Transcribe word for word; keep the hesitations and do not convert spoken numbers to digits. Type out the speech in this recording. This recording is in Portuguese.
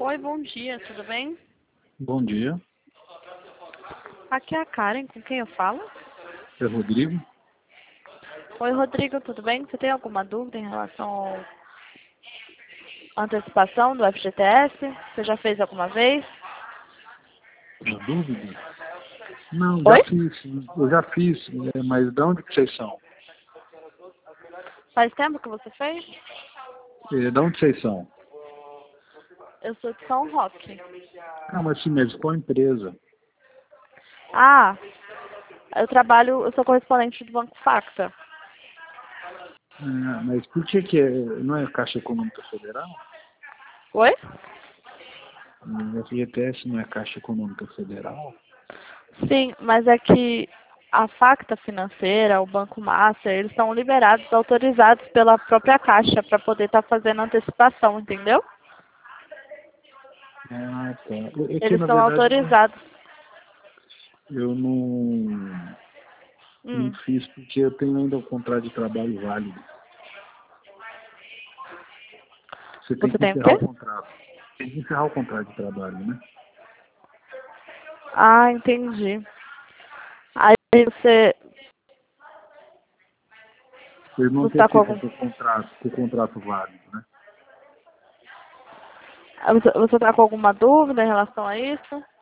Oi, bom dia, tudo bem? Bom dia, Aqui é a Karen, com quem eu falo? é Rodrigo. Oi, Rodrigo, tudo bem? Você tem alguma dúvida em relação à antecipação do F G T S? Você já fez alguma vez? Uma dúvida? Não, já Oi? fiz, eu já fiz, é, mas de onde que vocês são? Faz tempo que você fez? É, de onde vocês são? Eu sou de São Roque. Ah, mas sim, mas qual empresa? Ah, eu trabalho, eu sou correspondente do Banco Facta. Ah, mas por que que é, não é Caixa Econômica Federal? Oi? O F G T S não é Caixa Econômica Federal? Sim, mas é que a Facta Financeira, o Banco Master, eles são liberados, autorizados pela própria Caixa para poder estar fazendo antecipação, entendeu? Ah, tá. É que, Eles na são verdade, eu não, autorizados. eu não, não Hum. fiz porque eu tenho ainda um contrato de trabalho válido. Você tem Você que tem o encerrar quê? o contrato. Tem que encerrar o contrato de trabalho, né? Ah, entendi. Aí você Ele não você está com antecipa algum com o contrato, com o contrato válido, né? você você tá com alguma dúvida em relação a isso?